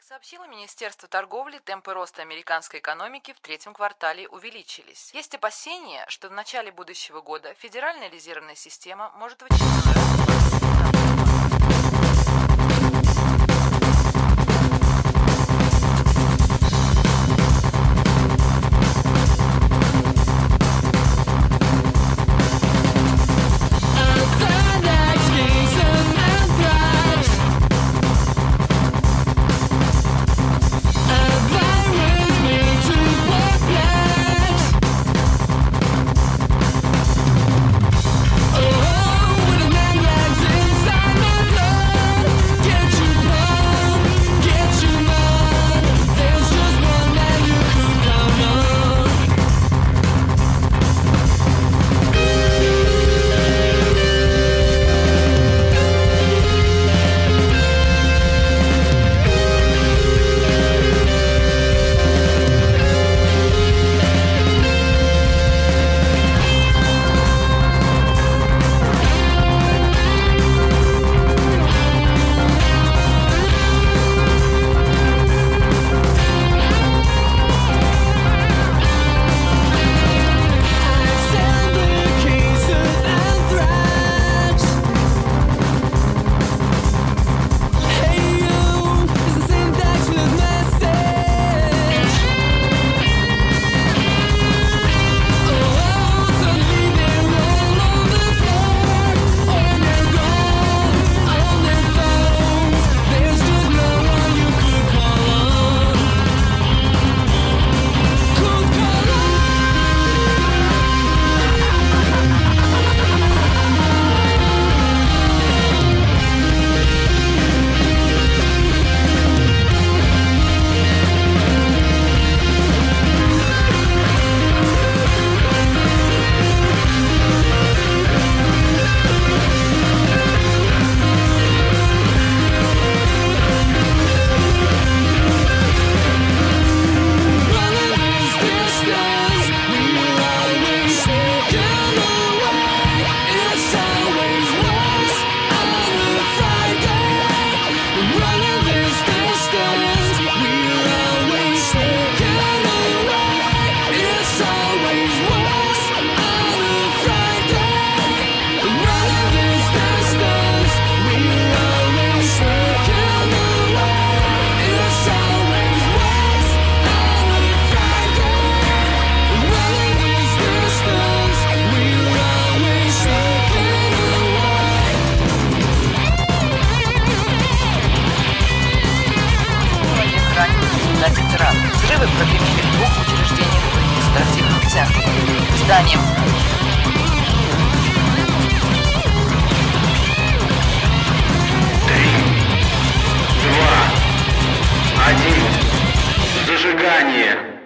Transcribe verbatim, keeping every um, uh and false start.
Сообщило Министерство торговли, темпы роста американской экономики в третьем квартале увеличились. Есть опасения, что в начале будущего года Федеральная резервная система может в очередной раз взрывы прогремели в двух учреждениях административных центров. Зданием Три, два, один. Зажигание.